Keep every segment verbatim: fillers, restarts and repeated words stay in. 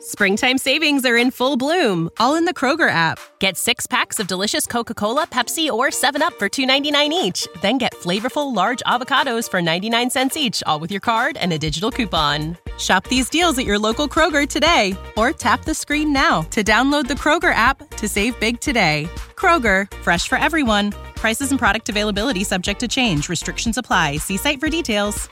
Springtime savings are in full bloom, all in the Kroger app. Get six packs of delicious Coca-Cola, Pepsi, or seven up for two ninety-nine each. Then get flavorful large avocados for ninety-nine cents each, all with your card and a digital coupon. Shop these deals at your local Kroger today, or tap the screen now to download the Kroger app to save big today. Kroger, fresh for everyone. Prices and product availability subject to change. Restrictions apply. See site for details.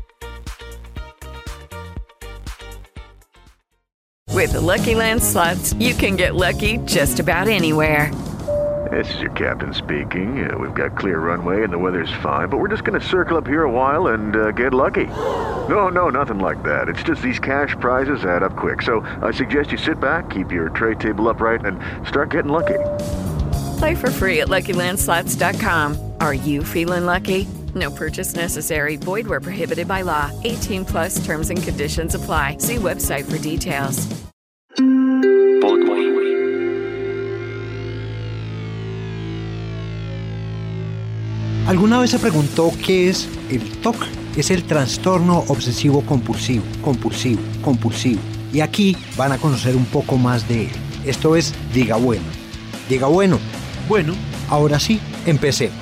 With the Lucky Land Slots, you can get lucky just about anywhere. This is your captain speaking. Uh, we've got clear runway and the weather's fine, but we're just going to circle up here a while and uh, get lucky. No, no, nothing like that. It's just these cash prizes add up quick. So I suggest you sit back, keep your tray table upright, and start getting lucky. Play for free at Lucky Land Slots dot com. Are you feeling lucky? No purchase necessary. Void where prohibited by law. eighteen plus terms and conditions apply. See website for details. ¿Alguna vez se preguntó qué es el T O C? Es el trastorno obsesivo compulsivo, compulsivo, compulsivo. Y aquí van a conocer un poco más de él. Esto es Diga Bueno. Diga Bueno. Bueno, ahora sí, empecemos.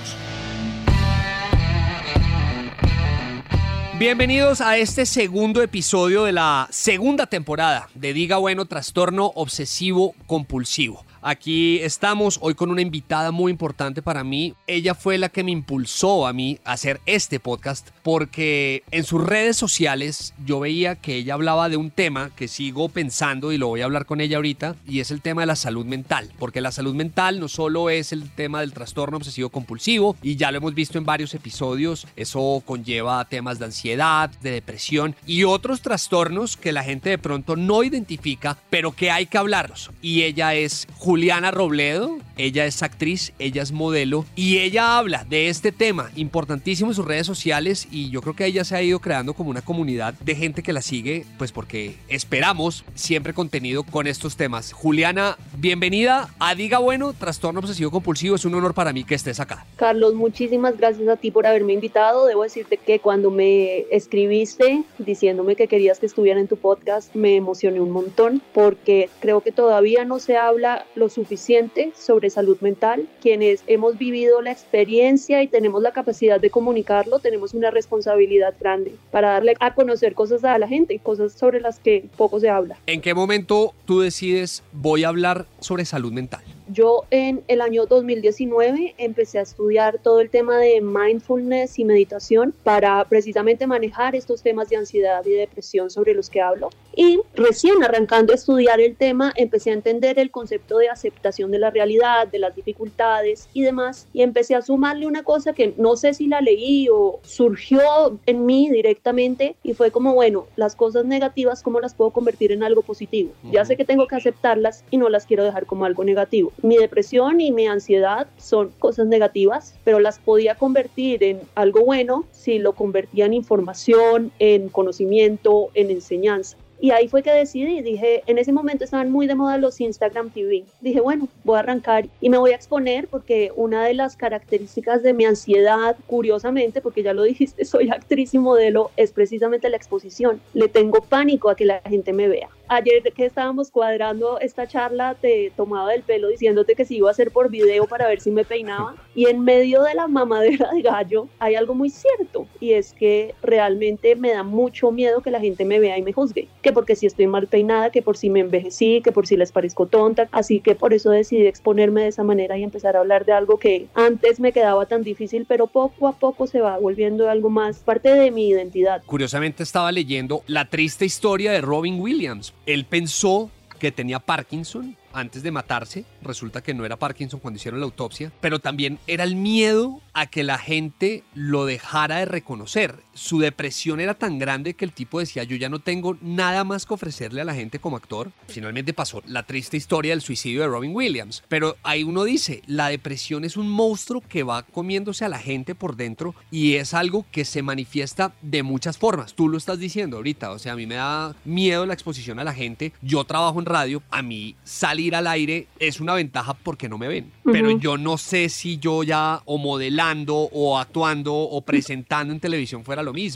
Bienvenidos a este segundo episodio de la segunda temporada de Diga Bueno, Trastorno Obsesivo Compulsivo. Aquí estamos hoy con una invitada muy importante para mí. Ella fue la que me impulsó a mí a hacer este podcast porque en sus redes sociales yo veía que ella hablaba de un tema que sigo pensando y lo voy a hablar con ella ahorita, y es el tema de la salud mental. Porque la salud mental no solo es el tema del trastorno obsesivo compulsivo, y ya lo hemos visto en varios episodios, eso conlleva temas de ansiedad, de depresión y otros trastornos que la gente de pronto no identifica, pero que hay que hablarlos. Y ella es Juliana Robledo, ella es actriz, ella es modelo y ella habla de este tema importantísimo en sus redes sociales, y yo creo que ella se ha ido creando como una comunidad de gente que la sigue, pues porque esperamos siempre contenido con estos temas. Juliana, bienvenida a Diga Bueno, Trastorno Obsesivo Compulsivo. Es un honor para mí que estés acá. Carlos, muchísimas gracias a ti por haberme invitado. Debo decirte que cuando me escribiste diciéndome que querías que estuviera en tu podcast, me emocioné un montón porque creo que todavía no se habla lo suficiente sobre salud mental. Quienes hemos vivido la experiencia y tenemos la capacidad de comunicarlo, tenemos una responsabilidad grande para darle a conocer cosas a la gente, cosas sobre las que poco se habla. ¿En qué momento tú decides voy a hablar sobre salud mental? Yo en el año dos mil diecinueve empecé a estudiar todo el tema de mindfulness y meditación para precisamente manejar estos temas de ansiedad y depresión sobre los que hablo. Y recién arrancando a estudiar el tema, empecé a entender el concepto de aceptación de la realidad, de las dificultades y demás. Y empecé a sumarle una cosa que no sé si la leí o surgió en mí directamente, y fue como, bueno, las cosas negativas, ¿cómo las puedo convertir en algo positivo? Uh-huh. Ya sé que tengo que aceptarlas y no las quiero dejar como algo negativo. Mi depresión y mi ansiedad son cosas negativas, pero las podía convertir en algo bueno si lo convertía en información, en conocimiento, en enseñanza. Y ahí fue que decidí, dije, en ese momento estaban muy de moda los Instagram T V. Dije, bueno, voy a arrancar y me voy a exponer porque una de las características de mi ansiedad, curiosamente, porque ya lo dijiste, soy actriz y modelo, es precisamente la exposición. Le tengo pánico a que la gente me vea. Ayer que estábamos cuadrando esta charla, te tomaba del pelo diciéndote que si iba a hacer por video para ver si me peinaba. Y en medio de la mamadera de gallo hay algo muy cierto, y es que realmente me da mucho miedo que la gente me vea y me juzgue. Que porque si estoy mal peinada, que por si me envejecí, que por si les parezco tonta. Así que por eso decidí exponerme de esa manera y empezar a hablar de algo que antes me quedaba tan difícil, pero poco a poco se va volviendo algo más parte de mi identidad. Curiosamente estaba leyendo la triste historia de Robin Williams. Él pensó que tenía Parkinson antes de matarse. Resulta que no era Parkinson cuando hicieron la autopsia, pero también era el miedo a que la gente lo dejara de reconocer. Su depresión era tan grande que el tipo decía, yo ya no tengo nada más que ofrecerle a la gente como actor. Finalmente pasó la triste historia del suicidio de Robin Williams, pero ahí uno dice, la depresión es un monstruo que va comiéndose a la gente por dentro, y es algo que se manifiesta de muchas formas. Tú lo estás diciendo ahorita, o sea, a mí me da miedo la exposición a la gente. Yo trabajo en radio, a mí salir al aire es una ventaja porque no me ven, uh-huh. Pero yo no sé si yo ya o modelando o actuando o presentando en televisión fuera lo mismo.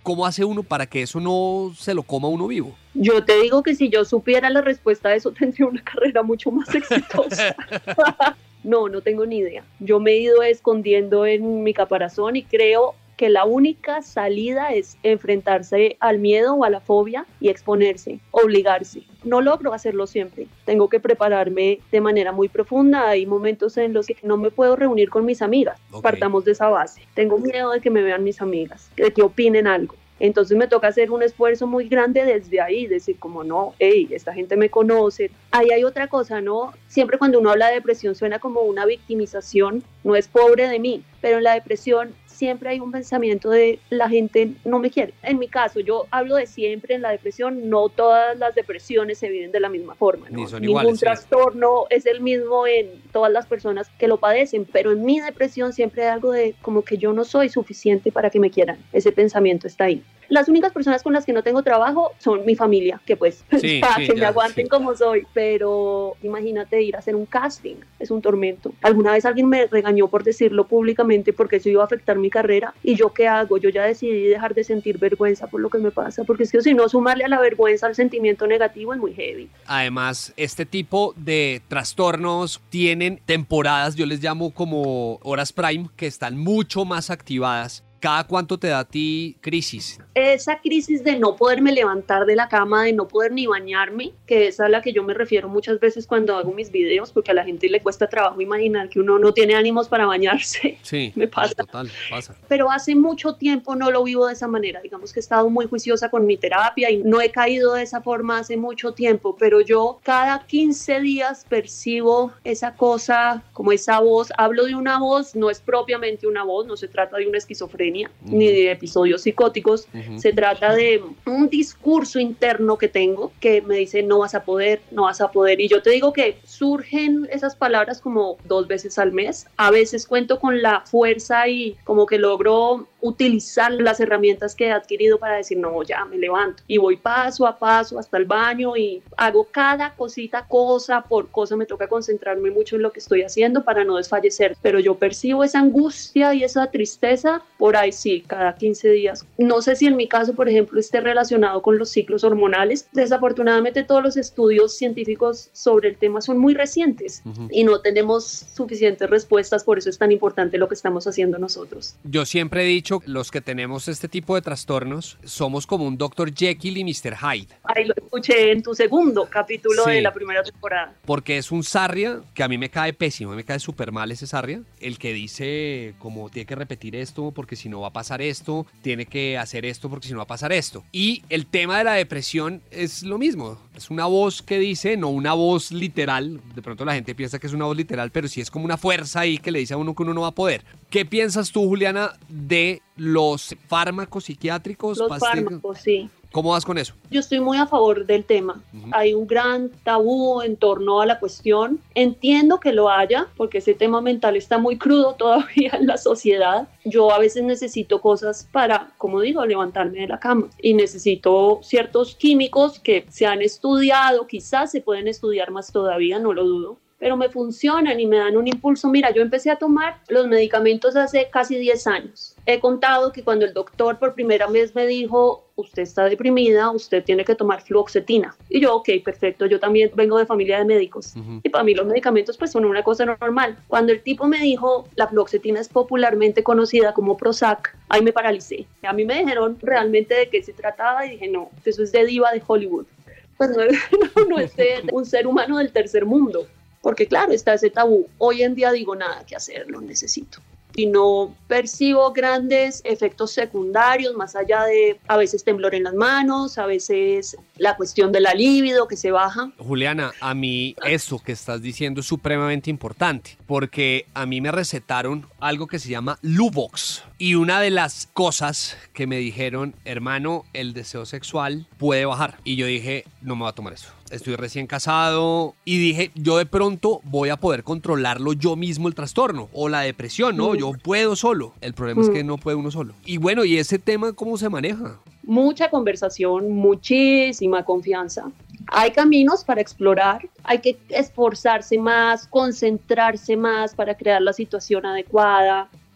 ¿Cómo hace uno para que eso no se lo coma uno vivo? Yo te digo que si yo supiera la respuesta a eso, tendría una carrera mucho más exitosa. No, no tengo ni idea. Yo me he ido escondiendo en mi caparazón y creo que la única salida es enfrentarse al miedo o a la fobia y exponerse, obligarse. No logro hacerlo siempre. Tengo que prepararme de manera muy profunda. Hay momentos en los que no me puedo reunir con mis amigas. Okay. Partamos de esa base. Tengo miedo de que me vean mis amigas, de que opinen algo. Entonces me toca hacer un esfuerzo muy grande desde ahí, decir como no, hey, esta gente me conoce. Ahí hay otra cosa, ¿no? Siempre cuando uno habla de depresión suena como una victimización, no es pobre de mí, pero en la depresión siempre hay un pensamiento de la gente no me quiere. En mi caso, yo hablo de siempre en la depresión, no todas las depresiones se viven de la misma forma, ¿no? Ni son Ningún iguales, trastorno sí. es el mismo en todas las personas que lo padecen, pero en mi depresión siempre hay algo de como que yo no soy suficiente para que me quieran. Ese pensamiento está ahí. Las únicas personas con las que no tengo trabajo son mi familia, que pues, sí, para sí, que ya, me aguanten sí. como soy, pero imagínate ir a hacer un casting, es un tormento. Alguna vez alguien me regañó por decirlo públicamente porque eso iba a afectar mi carrera, y yo ¿qué hago? Yo ya decidí dejar de sentir vergüenza por lo que me pasa, porque es que si no, sumarle a la vergüenza al sentimiento negativo es muy heavy. Además, este tipo de trastornos tienen temporadas, yo les llamo como horas prime, que están mucho más activadas. ¿Cada cuánto te da a ti crisis? Esa crisis de no poderme levantar de la cama, de no poder ni bañarme, que es a la que yo me refiero muchas veces cuando hago mis videos, porque a la gente le cuesta trabajo imaginar que uno no tiene ánimos para bañarse. Sí, me pasa. Total, pasa. Pero hace mucho tiempo no lo vivo de esa manera. Digamos que he estado muy juiciosa con mi terapia y no he caído de esa forma hace mucho tiempo, pero yo cada quince días percibo esa cosa, como esa voz. Hablo de una voz, no es propiamente una voz, no se trata de una esquizofrenia, Uh-huh. ni de episodios psicóticos, uh-huh. se trata de un discurso interno que tengo que me dice no vas a poder, no vas a poder, y yo te digo que surgen esas palabras como dos veces al mes. A veces cuento con la fuerza y como que logro utilizar las herramientas que he adquirido para decir no, ya me levanto y voy paso a paso hasta el baño y hago cada cosita, cosa por cosa. Me toca concentrarme mucho en lo que estoy haciendo para no desfallecer, pero yo percibo esa angustia y esa tristeza por ahí, sí, cada quince días. No sé si en mi caso, por ejemplo, esté relacionado con los ciclos hormonales. Desafortunadamente todos los estudios científicos sobre el tema son muy recientes, uh-huh. y no tenemos suficientes respuestas, por eso es tan importante lo que estamos haciendo nosotros. Yo siempre he dicho, los que tenemos este tipo de trastornos somos como un doctor Jekyll y mister Hyde. Ahí lo escuché en tu segundo capítulo, sí, de la primera temporada. Porque es un sarria que a mí me cae pésimo, me cae súper mal ese sarria, el que dice como tiene que repetir esto porque si no va a pasar esto, tiene que hacer esto porque si no va a pasar esto. Y el tema de la depresión es lo mismo, es una voz que dice, no una voz literal, de pronto la gente piensa que es una voz literal, pero sí es como una fuerza ahí que le dice a uno que uno no va a poder. ¿Qué piensas tú, Juliana, de los fármacos psiquiátricos? Los pastillas? fármacos, sí. ¿Cómo vas con eso? Yo estoy muy a favor del tema. Uh-huh. Hay un gran tabú en torno a la cuestión. Entiendo que lo haya, porque ese tema mental está muy crudo todavía en la sociedad. Yo a veces necesito cosas para, como digo, levantarme de la cama. Y necesito ciertos químicos que se han estudiado, quizás se pueden estudiar más todavía, no lo dudo, pero me funcionan y me dan un impulso. Mira, yo empecé a tomar los medicamentos hace casi diez años. He contado que cuando el doctor por primera vez me dijo, usted está deprimida, usted tiene que tomar fluoxetina. Y yo, ok, perfecto, yo también vengo de familia de médicos. Uh-huh. Y para mí los medicamentos pues son una cosa normal. Cuando el tipo me dijo, la fluoxetina es popularmente conocida como Prozac, ahí me paralicé. A mí me dijeron realmente de qué se trataba y dije, no, eso es de diva de Hollywood. Pues no, no, no es de un ser humano del tercer mundo. Porque claro, está ese tabú. Hoy en día digo, nada que hacer, lo necesito. Y no percibo grandes efectos secundarios, más allá de a veces temblor en las manos, a veces la cuestión de la libido que se baja. Juliana, a mí eso que estás diciendo es supremamente importante, porque a mí me recetaron algo que se llama Luvox. Y una de las cosas que me dijeron, hermano, el deseo sexual puede bajar. Y yo dije, no me voy a tomar eso. Estoy recién casado y dije, yo de pronto voy a poder controlarlo yo mismo el trastorno o la depresión, ¿no? Mm. Yo puedo solo. El problema mm. es que no puede uno solo. Y bueno, ¿y ese tema cómo se maneja? Mucha conversación, muchísima confianza. Hay caminos para explorar, hay que esforzarse más, concentrarse más para crear la situación adecuada.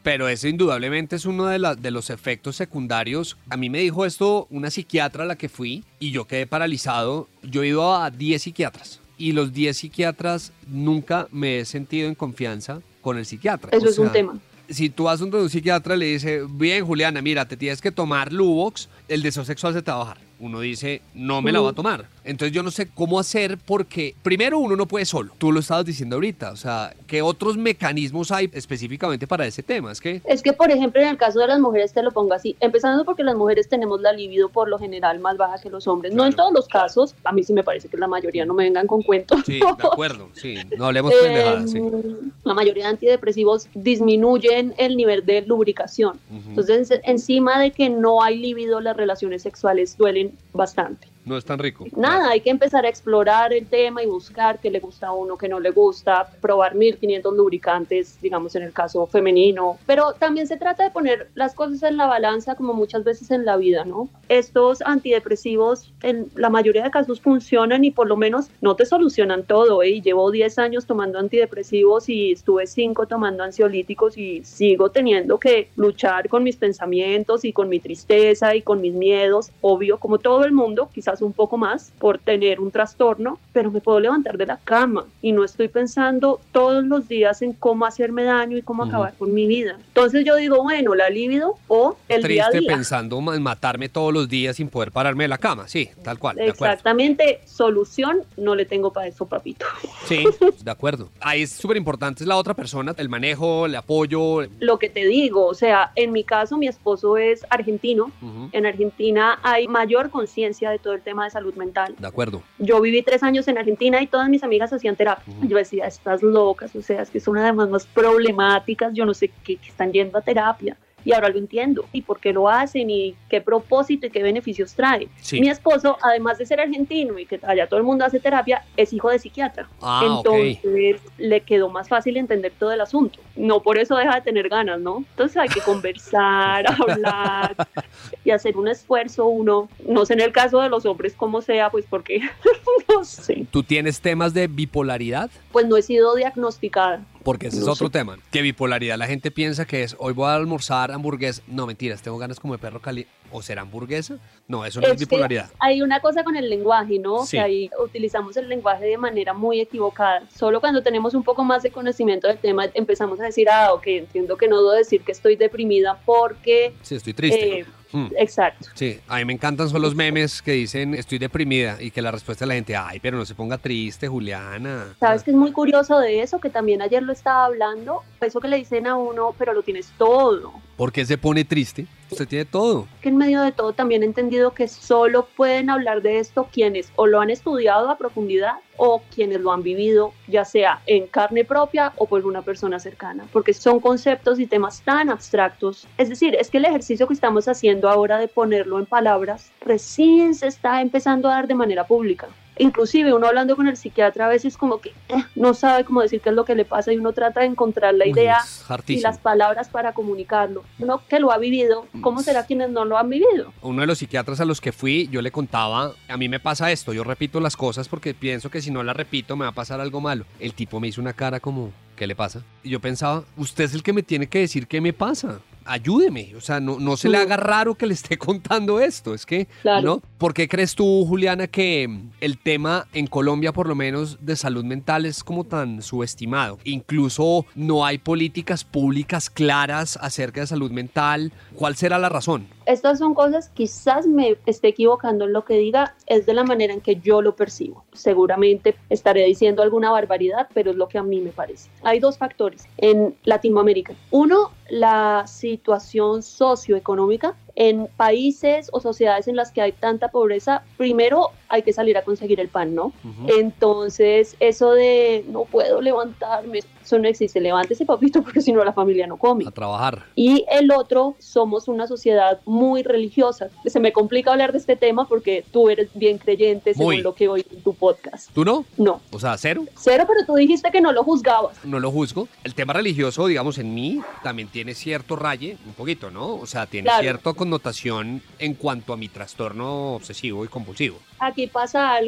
Pero eso indudablemente es uno de, la, de los efectos secundarios. A mí me dijo esto una psiquiatra a la que fui y yo quedé paralizado. Yo he ido a diez psiquiatras y los diez psiquiatras nunca me he sentido en confianza con el psiquiatra. Eso o es sea, un tema. Si tú vas donde un psiquiatra le dice, bien Juliana, mira, te tienes que tomar Luvox, el deseo sexual se te va a bajar. Uno dice, no me la voy a tomar. Entonces yo no sé cómo hacer porque, primero, uno no puede solo. Tú lo estabas diciendo ahorita. O sea, ¿qué otros mecanismos hay específicamente para ese tema? Es que, es que, por ejemplo, en el caso de las mujeres, te lo pongo así. Empezando porque las mujeres tenemos la libido por lo general más baja que los hombres. Claro. No en todos los casos. A mí sí me parece que la mayoría, no me vengan con cuentos. Sí, de acuerdo. Sí, no hablemos pendejadas. Sí. La mayoría de antidepresivos disminuyen el nivel de lubricación. Uh-huh. Entonces, encima de que no hay libido, las relaciones sexuales duelen bastante. No es tan rico. Nada, claro. Hay que empezar a explorar el tema y buscar qué le gusta a uno, qué no le gusta, probar mil quinientos lubricantes, digamos en el caso femenino, pero también se trata de poner las cosas en la balanza como muchas veces en la vida, ¿no? Estos antidepresivos en la mayoría de casos funcionan y por lo menos no te solucionan todo, ¿eh? Y llevo diez años tomando antidepresivos y estuve cinco tomando ansiolíticos y sigo teniendo que luchar con mis pensamientos y con mi tristeza y con mis miedos, obvio, como todo el mundo, quizás un poco más por tener un trastorno, pero me puedo levantar de la cama y no estoy pensando todos los días en cómo hacerme daño y cómo uh-huh. acabar con mi vida. Entonces yo digo, bueno, la libido o el Triste día a día. Pensando en matarme todos los días sin poder pararme de la cama, sí, tal cual. Exactamente, solución no le tengo para eso, papito. Sí, de acuerdo. Ahí es súper importante es la otra persona, el manejo, el apoyo. Lo que te digo, o sea, en mi caso mi esposo es argentino, uh-huh. En Argentina hay mayor conciencia de todo el tema de salud mental. De acuerdo. Yo viví tres años en Argentina y todas mis amigas hacían terapia. Uh-huh. Yo decía, estás locas, o sea, es que son además más problemáticas, yo no sé qué, que están yendo a terapia. Y ahora lo entiendo. ¿Y por qué lo hacen? ¿Y qué propósito y qué beneficios trae? Sí. Mi esposo, además de ser argentino y que allá todo el mundo hace terapia, es hijo de psiquiatra. Ah, Entonces okay. le quedó más fácil entender todo el asunto. No por eso deja de tener ganas, ¿no? Entonces hay que conversar, hablar y hacer un esfuerzo uno. No sé en el caso de los hombres cómo sea, pues porque no sé. ¿Tú tienes temas de bipolaridad? Pues no he sido diagnosticada. Porque ese no es otro sé. tema. Que bipolaridad, la gente piensa que es, hoy voy a almorzar hamburguesa. No, mentiras, tengo ganas como de perro caliente. ¿O será hamburguesa? No, eso no es, es bipolaridad. Hay una cosa con el lenguaje, ¿no? Sí. Que ahí utilizamos el lenguaje de manera muy equivocada. Solo cuando tenemos un poco más de conocimiento del tema empezamos a decir, ah, ok, entiendo que no debo decir que estoy deprimida porque... Sí, estoy triste. Eh, Hmm. Exacto. Sí, a mí me encantan son los memes que dicen estoy deprimida y que la respuesta de la gente, ay, pero no se ponga triste, Juliana. ¿Sabes qué es muy curioso de eso? Que también ayer lo estaba hablando, eso que le dicen a uno, pero lo tienes todo. ¿Por qué se pone triste? Usted tiene todo. Que en medio de todo también he entendido que solo pueden hablar de esto quienes o lo han estudiado a profundidad o quienes lo han vivido, ya sea en carne propia o por una persona cercana, porque son conceptos y temas tan abstractos. Es decir, es que el ejercicio que estamos haciendo ahora de ponerlo en palabras recién se está empezando a dar de manera pública. Inclusive uno hablando con el psiquiatra a veces como que eh, no sabe cómo decir qué es lo que le pasa y uno trata de encontrar la idea y las palabras para comunicarlo. Uno que lo ha vivido, ¿cómo será quienes no lo han vivido? Uno de los psiquiatras a los que fui, yo le contaba, a mí me pasa esto, yo repito las cosas porque pienso que si no las repito me va a pasar algo malo. El tipo me hizo una cara como, ¿qué le pasa? Y yo pensaba, usted es el que me tiene que decir qué me pasa. Ayúdeme, o sea, no, no se le haga raro que le esté contando esto, es que, claro. ¿no? ¿Por qué crees tú, Juliana, que el tema en Colombia, por lo menos, de salud mental es como tan subestimado? Incluso no hay políticas públicas claras acerca de salud mental. ¿Cuál será la razón? Estas son cosas, quizás me esté equivocando en lo que diga, es de la manera en que yo lo percibo. Seguramente estaré diciendo alguna barbaridad, pero es lo que a mí me parece. Hay dos factores en Latinoamérica. Uno, la situación socioeconómica. En países o sociedades en las que hay tanta pobreza, primero hay que salir a conseguir el pan, ¿no? Uh-huh. Entonces, eso de no puedo levantarme, eso no existe. Levántese, papito, porque si no la familia no come. A trabajar. Y el otro, somos una sociedad muy religiosa. Se me complica hablar de este tema porque tú eres bien creyente, según muy. lo que oí en tu podcast. ¿Tú no? No. O sea, cero. Cero, pero tú dijiste que no lo juzgabas. No lo juzgo. El tema religioso, digamos, en mí también tiene cierto raye, un poquito, ¿no? O sea, tiene claro. cierto connotación en cuanto a mi trastorno obsesivo y compulsivo. Aquí pasa algo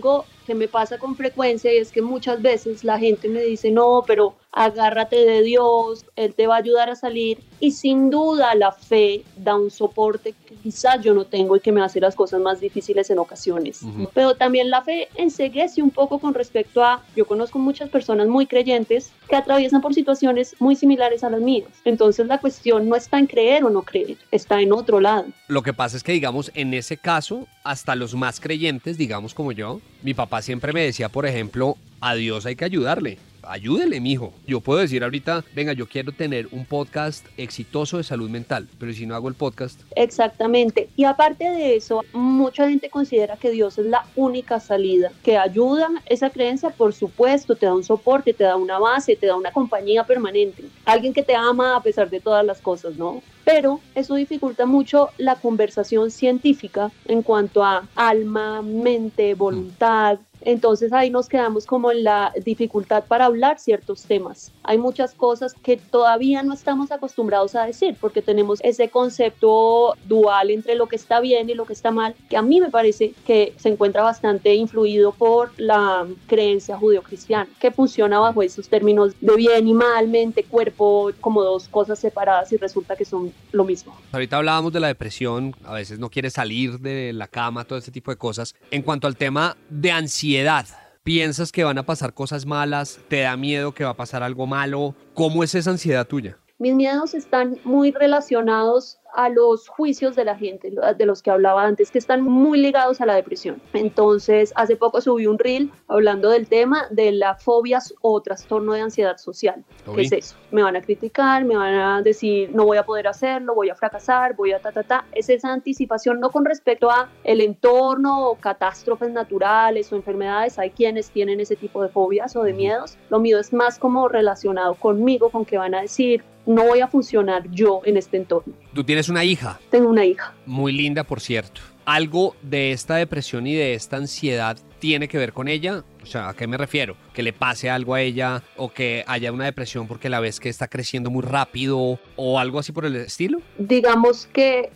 que me pasa con frecuencia y es que muchas veces la gente me dice, no, pero agárrate de Dios, Él te va a ayudar a salir. Y sin duda la fe da un soporte que quizás yo no tengo y que me hace las cosas más difíciles en ocasiones. Uh-huh. Pero también la fe enceguece un poco con respecto a, yo conozco muchas personas muy creyentes que atraviesan por situaciones muy similares a las mías. Entonces la cuestión no está en creer o no creer, está en otro lado. Lo que pasa es que, digamos, en ese caso, hasta los más creyentes, digamos como yo, mi papá siempre me decía, por ejemplo, a Dios hay que ayudarle. Ayúdele, mijo. Yo puedo decir ahorita, venga, yo quiero tener un podcast exitoso de salud mental, pero si no hago el podcast. Exactamente. Y aparte de eso, mucha gente considera que Dios es la única salida, que ayuda esa creencia, por supuesto, te da un soporte, te da una base, te da una compañía permanente. Alguien que te ama a pesar de todas las cosas, ¿no? Pero eso dificulta mucho la conversación científica en cuanto a alma, mente, voluntad. Entonces ahí nos quedamos como en la dificultad para hablar ciertos temas. Hay muchas cosas que todavía no estamos acostumbrados a decir porque tenemos ese concepto dual entre lo que está bien y lo que está mal, que a mí me parece que se encuentra bastante influido por la creencia judeocristiana, que funciona bajo esos términos de bien y mal, mente, cuerpo, como dos cosas separadas y resulta que son lo mismo. Ahorita hablábamos de la depresión, a veces no quieres salir de la cama, todo ese tipo de cosas. En cuanto al tema de ansiedad, ¿piensas que van a pasar cosas malas? ¿Te da miedo que va a pasar algo malo? ¿Cómo es esa ansiedad tuya? Mis miedos están muy relacionados a los juicios de la gente, de los que hablaba antes, que están muy ligados a la depresión. Entonces, hace poco subí un reel hablando del tema de la fobias o trastorno de ansiedad social. Uy. ¿Qué es eso? Me van a criticar, me van a decir, no voy a poder hacerlo, voy a fracasar, voy a ta, ta, ta. Es esa anticipación, no con respecto a el entorno o catástrofes naturales o enfermedades. Hay quienes tienen ese tipo de fobias o de miedos. Lo mío es más como relacionado conmigo, con qué van a decir, no voy a funcionar yo en este entorno. ¿Tú tienes una hija? Tengo una hija. Muy linda, por cierto. ¿Algo de esta depresión y de esta ansiedad tiene que ver con ella? O sea, ¿a qué me refiero? ¿Que le pase algo a ella o que haya una depresión porque la ves que está creciendo muy rápido o algo así por el estilo? Digamos que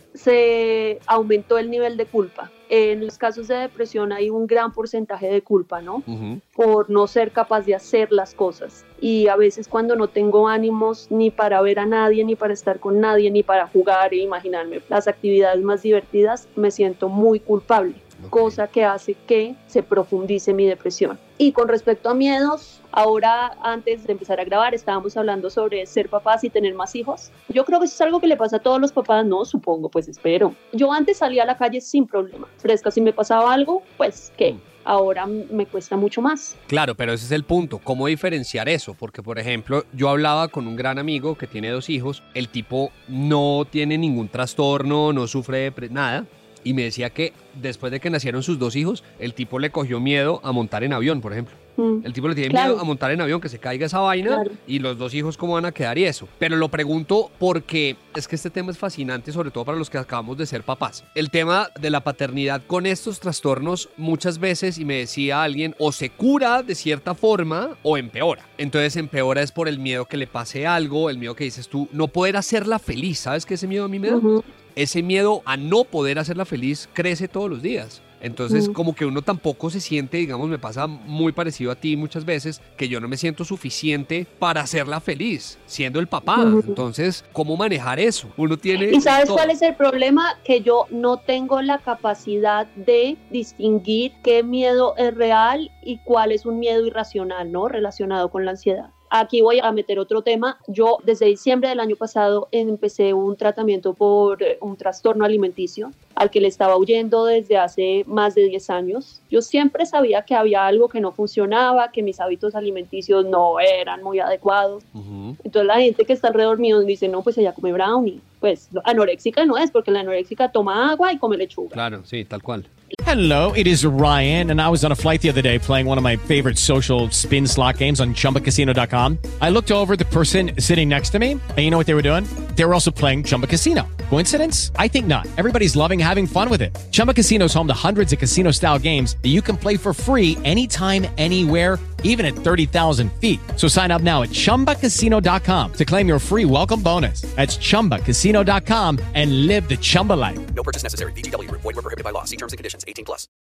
se aumentó el nivel de culpa. En los casos de depresión hay un gran porcentaje de culpa, ¿no? Uh-huh. Por no ser capaz de hacer las cosas. Y a veces cuando no tengo ánimos ni para ver a nadie, ni para estar con nadie, ni para jugar e imaginarme las actividades más divertidas, me siento muy culpable. Okay. Cosa que hace que se profundice mi depresión. Y con respecto a miedos, ahora antes de empezar a grabar estábamos hablando sobre ser papás y tener más hijos. Yo creo que eso es algo que le pasa a todos los papás, no, supongo, pues espero. Yo antes salía a la calle sin problema, fresca, si me pasaba algo, pues ¿qué? Ahora me cuesta mucho más. Claro, pero ese es el punto, ¿cómo diferenciar eso? Porque, por ejemplo, yo hablaba con un gran amigo que tiene dos hijos, el tipo no tiene ningún trastorno, no sufre de nada, y me decía que después de que nacieron sus dos hijos, el tipo le cogió miedo a montar en avión, por ejemplo. Mm, el tipo le tiene claro. miedo a montar en avión, que se caiga esa vaina, claro. Y los dos hijos cómo van a quedar y eso. Pero lo pregunto porque es que este tema es fascinante, sobre todo para los que acabamos de ser papás. El tema de la paternidad con estos trastornos muchas veces, y me decía alguien, o se cura de cierta forma o empeora. Entonces empeora es por el miedo que le pase algo, el miedo que dices tú, no poder hacerla feliz. ¿Sabes qué ese miedo a mí me da? Uh-huh. Ese miedo a no poder hacerla feliz crece todos los días. Entonces, mm. como que uno tampoco se siente, digamos, me pasa muy parecido a ti muchas veces, que yo no me siento suficiente para hacerla feliz, siendo el papá. Mm. Entonces, ¿cómo manejar eso? Uno tiene... ¿Y sabes todo. cuál es el problema? Que yo no tengo la capacidad de distinguir qué miedo es real y cuál es un miedo irracional, ¿no? Relacionado con la ansiedad. Aquí voy a meter otro tema. Yo desde diciembre del año pasado empecé un tratamiento por un trastorno alimenticio al que le estaba huyendo desde hace más de diez años. Yo siempre sabía que había algo que no funcionaba, que mis hábitos alimenticios no eran muy adecuados. Uh-huh. Entonces la gente que está alrededor mío dice, no, pues ella come brownie. Pues anoréxica no es, porque la anoréxica toma agua y come lechuga. Claro, sí, tal cual. Hello, it is Ryan, and I was on a flight the other day playing one of my favorite social spin slot games on Chumba Casino dot com. I looked over at the person sitting next to me, and you know what they were doing? They were also playing Chumba Casino. Coincidence? I think not. Everybody's loving having fun with it. Chumba Casino is home to hundreds of casino-style games that you can play for free anytime, anywhere, even at thirty thousand feet. So sign up now at Chumba Casino dot com to claim your free welcome bonus. That's Chumba Casino dot com and live the Chumba life. No purchase necessary. V G W. Void where prohibited by law. See terms and conditions. eighteen plus.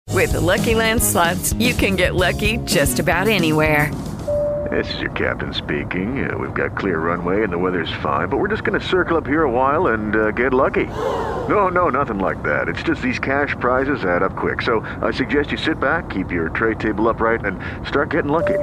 With the Lucky Land Slots, you can get lucky just about anywhere. This is your captain speaking. Uh, we've got clear runway and the weather's fine, but we're just going to circle up here a while and uh, get lucky. No, no, nothing like that. It's just these cash prizes add up quick. So I suggest you sit back, keep your tray table upright, and start getting lucky.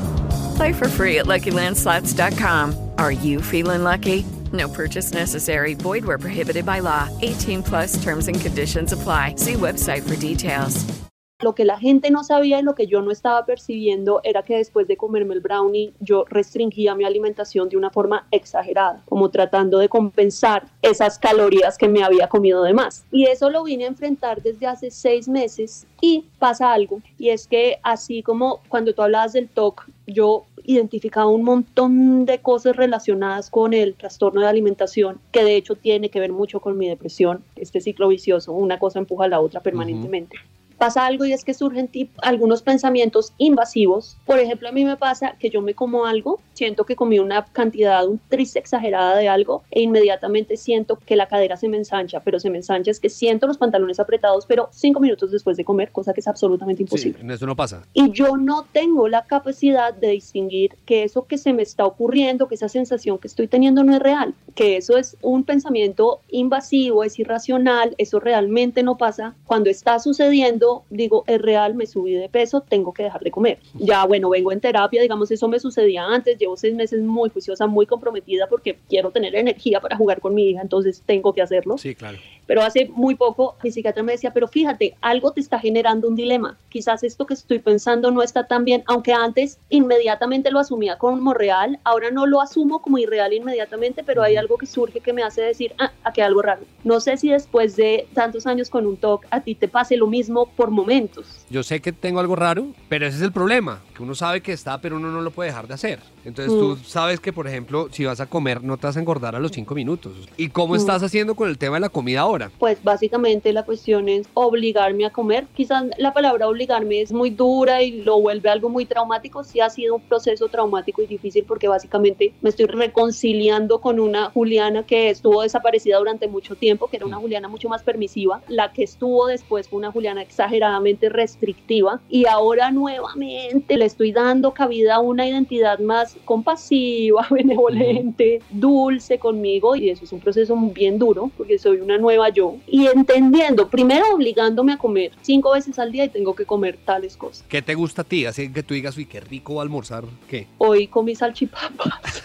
Play for free at Lucky Land Slots dot com. Are you feeling lucky? No purchase necessary. Void where prohibited by law. eighteen plus terms and conditions apply. See website for details. Lo que la gente no sabía y lo que yo no estaba percibiendo era que después de comerme el brownie, yo restringía mi alimentación de una forma exagerada, como tratando de compensar esas calorías que me había comido de más. Y eso lo vine a enfrentar desde hace seis meses y pasa algo, y es que así como cuando tú hablabas del T O C, yo identificaba un montón de cosas relacionadas con el trastorno de alimentación, que de hecho tiene que ver mucho con mi depresión, este ciclo vicioso, una cosa empuja a la otra permanentemente. Uh-huh. Pasa algo y es que surgen tip- algunos pensamientos invasivos. Por ejemplo, a mí me pasa que yo me como algo, siento que comí una cantidad, un tris exagerada de algo e inmediatamente siento que la cadera se me ensancha, pero se me ensancha es que siento los pantalones apretados, pero cinco minutos después de comer, cosa que es absolutamente imposible. Sí, eso no pasa. Y yo no tengo la capacidad de distinguir que eso que se me está ocurriendo, que esa sensación que estoy teniendo no es real, que eso es un pensamiento invasivo, es irracional, eso realmente no pasa. Cuando está sucediendo, digo, es real, me subí de peso, tengo que dejar de comer. Ya, bueno, vengo en terapia, digamos, eso me sucedía antes, llevo seis meses muy juiciosa, muy comprometida porque quiero tener energía para jugar con mi hija, entonces tengo que hacerlo. Sí, claro. Pero hace muy poco mi psiquiatra me decía, pero fíjate, algo te está generando un dilema. Quizás esto que estoy pensando no está tan bien, aunque antes inmediatamente lo asumía como real, ahora no lo asumo como irreal inmediatamente, pero hay algo que surge que me hace decir, ah, aquí hay algo raro. No sé si después de tantos años con un T O C a ti te pase lo mismo por momentos. Yo sé que tengo algo raro, pero ese es el problema, que uno sabe que está, pero uno no lo puede dejar de hacer. Entonces mm. tú sabes que, por ejemplo, si vas a comer, no te vas a engordar a los cinco minutos. ¿Y cómo mm. estás haciendo con el tema de la comida ahora? Pues básicamente la cuestión es obligarme a comer. Quizás la palabra obligarme es muy dura y lo vuelve algo muy traumático. Sí ha sido un proceso traumático y difícil porque básicamente me estoy reconciliando con una Juliana que estuvo desaparecida durante mucho tiempo, que era una Juliana mucho más permisiva. La que estuvo después fue una Juliana exageradamente restrictiva y ahora nuevamente le estoy dando cabida a una identidad más compasiva, benevolente, dulce conmigo, y eso es un proceso bien duro porque soy una nueva yo. Y entendiendo, primero obligándome a comer cinco veces al día y tengo que comer tales cosas. ¿Qué te gusta a ti? Así que tú digas, uy, qué rico va a almorzar, ¿qué? Hoy comí salchipapas.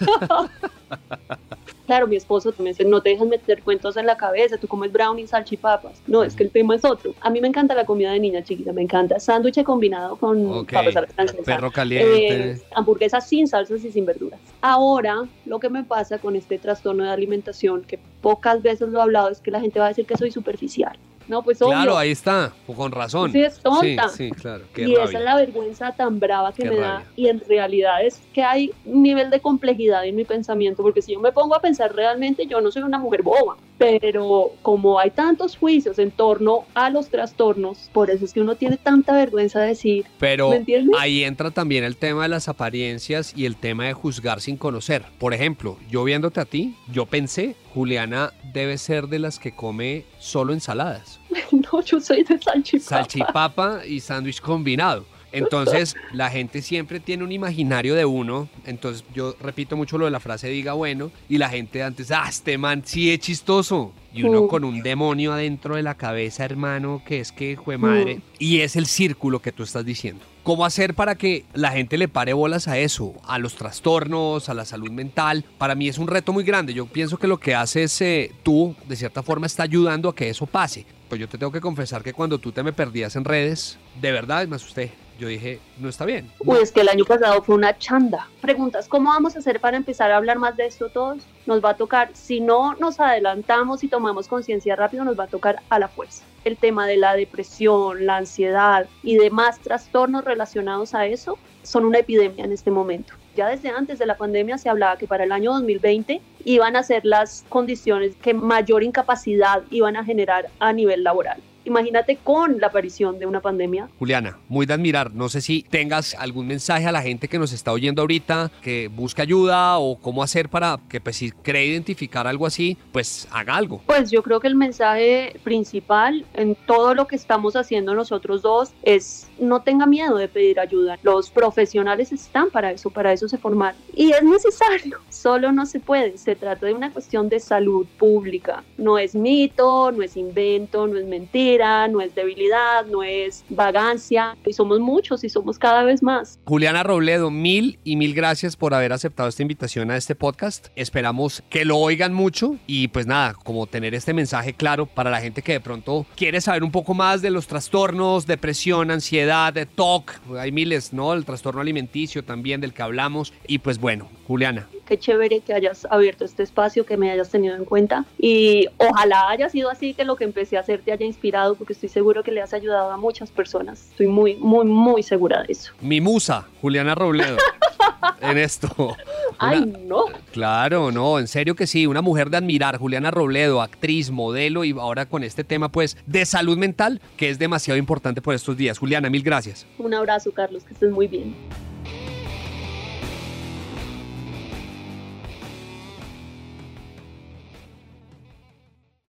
Claro, mi esposo también dice, no te dejas meter cuentos en la cabeza, tú comes brownie y salchipapas. No, es que el tema es otro. A mí me encanta la comida de niña chiquita, me encanta. Sándwich combinado con okay. papas a la francesa. Perro caliente. Eh, hamburguesas sin salsas y sin verduras. Ahora, lo que me pasa con este trastorno de alimentación, que pocas veces lo he hablado, es que la gente va a decir que soy superficial. No, pues obvio. Claro, ahí está, con razón. Sí, es tonta. Sí, sí, claro. Qué y rabia. Esa es la vergüenza tan brava que Qué me rabia. da. Y en realidad es que hay un nivel de complejidad en mi pensamiento, porque si yo me pongo a pensar realmente, yo no soy una mujer boba. Pero como hay tantos juicios en torno a los trastornos, por eso es que uno tiene tanta vergüenza de decir. Pero ¿me entiendes? ahí entra también el tema de las apariencias y el tema de juzgar sin conocer. Por ejemplo, yo viéndote a ti, yo pensé, Juliana debe ser de las que come solo ensaladas. No, yo soy de salchipapa. Salchipapa y sándwich combinado. Entonces, la gente siempre tiene un imaginario de uno. Entonces, yo repito mucho lo de la frase diga bueno. Y la gente antes, ah, este man sí es chistoso. Y uno mm. con un demonio adentro de la cabeza, hermano, que es que, jue madre. Mm. Y es el círculo que tú estás diciendo. ¿Cómo hacer para que la gente le pare bolas a eso? A los trastornos, a la salud mental. Para mí es un reto muy grande. Yo pienso que lo que haces eh, tú, de cierta forma, está ayudando a que eso pase. Pues yo te tengo que confesar que cuando tú te me perdías en redes, de verdad me asusté. Yo dije, no está bien. No. Uy, es que el año pasado fue una chanda. Preguntas, ¿cómo vamos a hacer para empezar a hablar más de esto todos? Nos va a tocar, si no nos adelantamos y tomamos conciencia rápido, nos va a tocar a la fuerza. El tema de la depresión, la ansiedad y demás trastornos relacionados a eso son una epidemia en este momento. Ya desde antes de la pandemia se hablaba que para el año dos mil veinte iban a ser las condiciones que mayor incapacidad iban a generar a nivel laboral. Imagínate con la aparición de una pandemia. Juliana, muy de admirar. No sé si tengas algún mensaje a la gente que nos está oyendo ahorita, que busca ayuda o cómo hacer para que pues si cree identificar algo así, pues haga algo. Pues yo creo que el mensaje principal en todo lo que estamos haciendo nosotros dos es no tenga miedo de pedir ayuda. Los profesionales están para eso, para eso se forman. Y es necesario, solo no se puede. Se trata de una cuestión de salud pública. No es mito, no es invento, no es mentira, no es debilidad, no es vagancia. Y somos muchos y somos cada vez más. Juliana Robledo, mil y mil gracias por haber aceptado esta invitación a este podcast. Esperamos que lo oigan mucho y pues nada, como tener este mensaje claro para la gente que de pronto quiere saber un poco más de los trastornos, depresión, ansiedad, de T O C. Hay miles, ¿no? El trastorno alimenticio también del que hablamos. Y pues bueno, Juliana. Qué chévere que hayas abierto este espacio, que me hayas tenido en cuenta y ojalá haya sido así, que lo que empecé a hacer te haya inspirado, porque estoy seguro que le has ayudado a muchas personas. Estoy muy, muy, muy segura de eso. Mi musa, Juliana Robledo, en esto. Una, Ay, no. Claro, no, en serio que sí, una mujer de admirar, Juliana Robledo, actriz, modelo y ahora con este tema pues de salud mental que es demasiado importante por estos días. Juliana, mil gracias. Un abrazo, Carlos, que estés muy bien.